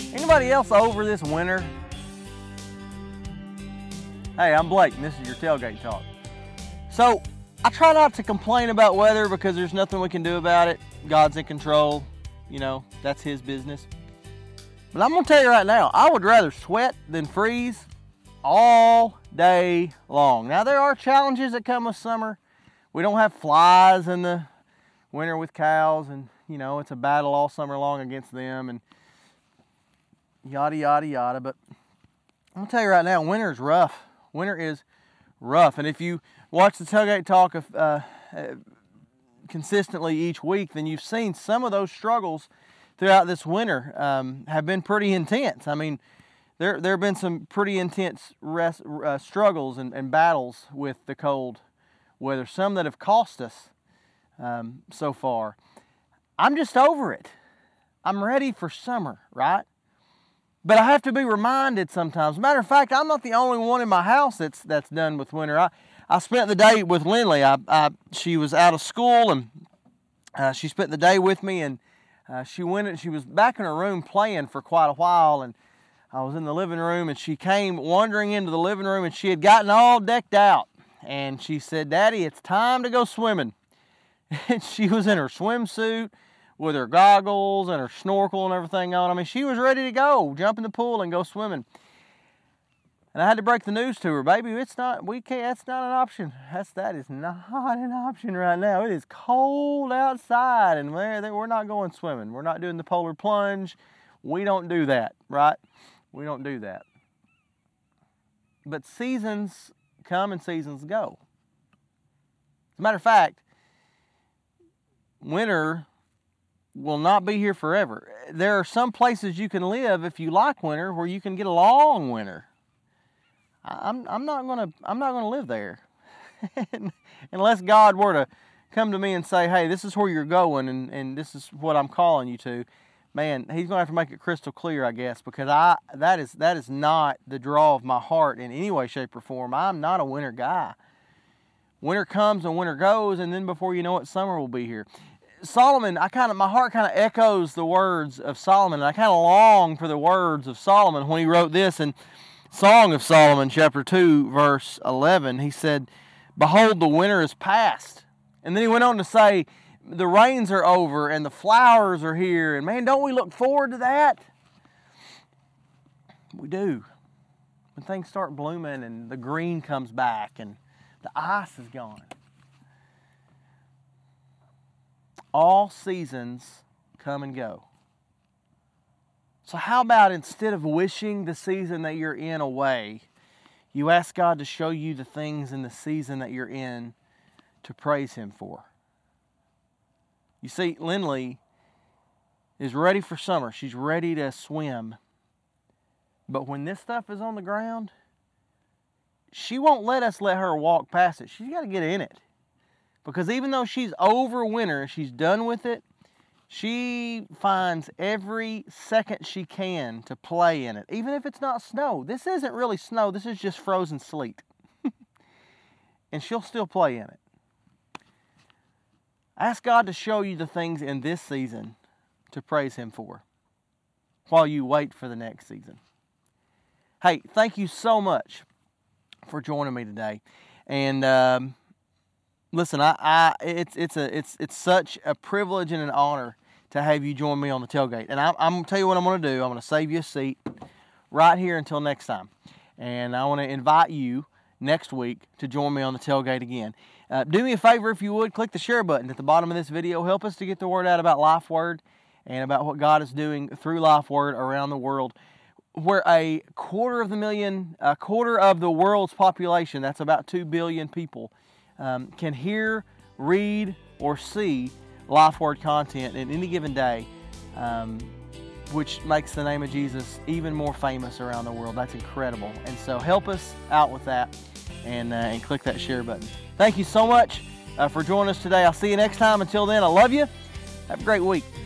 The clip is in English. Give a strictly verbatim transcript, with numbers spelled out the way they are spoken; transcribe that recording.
Anybody else over this winter? Hey, I'm Blake, and this is your Tailgate Talk. So, I try not to complain about weather because there's nothing we can do about it. God's in control. You know, that's His business. But I'm going to tell you right now, I would rather sweat than freeze all day long. Now, there are challenges that come with summer. We don't have flies in the winter with cows, and, you know, it's a battle all summer long against them, and yada, yada, yada. But I'm going to tell you right now, winter is rough. Winter is rough. And if you watch the Tailgate Talk of, uh, uh, consistently each week, then you've seen some of those struggles throughout this winter um, have been pretty intense. I mean, there there have been some pretty intense rest, uh, struggles and, and battles with the cold weather, some that have cost us um, so far. I'm just over it. I'm ready for summer, right? But I have to be reminded sometimes. Matter of fact, I'm not the only one in my house that's that's done with winter. I, I spent the day with Lindley. I, I she was out of school, and uh, she spent the day with me, and uh, she went and she was back in her room playing for quite a while, and I was in the living room, and she came wandering into the living room, and she had gotten all decked out, and she said, "Daddy, it's time to go swimming." And she was in her swimsuit with her goggles and her snorkel and everything on. I mean, she was ready to go, jump in the pool and go swimming. And I had to break the news to her, baby, it's not, we can't, that's not an option. That's, that is not an option right now. It is cold outside, and we're, we're not going swimming. We're not doing the polar plunge. We don't do that, right? We don't do that. But seasons come and seasons go. As a matter of fact, winter will not be here forever. There are some places you can live if you like winter where you can get a long winter. I'm I'm not gonna I'm not gonna live there unless God were to come to me and say, "Hey, this is where you're going, and, and this is what I'm calling you to." Man, He's gonna have to make it crystal clear, I guess, because I that is that is not the draw of my heart in any way, shape, or form. I'm not a winter guy. Winter comes and winter goes, and then before you know it, summer will be here. Solomon, I kind of my heart kind of echoes the words of Solomon, and I kind of long for the words of Solomon when he wrote this in Song of Solomon, chapter two, verse eleven. He said, "Behold, the winter is past." And then he went on to say, "The rains are over and the flowers are here." And man, don't we look forward to that? We do. When things start blooming and the green comes back and the ice is gone. All seasons come and go. So how about instead of wishing the season that you're in away, you ask God to show you the things in the season that you're in to praise Him for? You see, Lindley is ready for summer. She's ready to swim. But when this stuff is on the ground, she won't let us let her walk past it. She's got to get in it. Because even though she's over winter, she's done with it, she finds every second she can to play in it, even if it's not snow. This isn't really snow. This is just frozen sleet. And she'll still play in it. Ask God to show you the things in this season to praise Him for while you wait for the next season. Hey, thank you so much for joining me today. And um, listen, I, I it's it's a it's it's such a privilege and an honor to have you join me on the tailgate. And I, I'm going to tell you what I'm going to do. I'm going to save you a seat right here until next time. And I want to invite you next week to join me on the tailgate again. Uh, do me a favor, if you would, click the share button at the bottom of this video. Help us to get the word out about Life Word and about what God is doing through Life Word around the world, where a quarter of the million, a quarter of the world's population, that's about two billion people, um, can hear, read, or see Life Word content in any given day, um, which makes the name of Jesus even more famous around the world. That's incredible. And so help us out with that, and, uh, and click that share button. Thank you so much uh, for joining us today. I'll see you next time. Until then, I love you. Have a great week.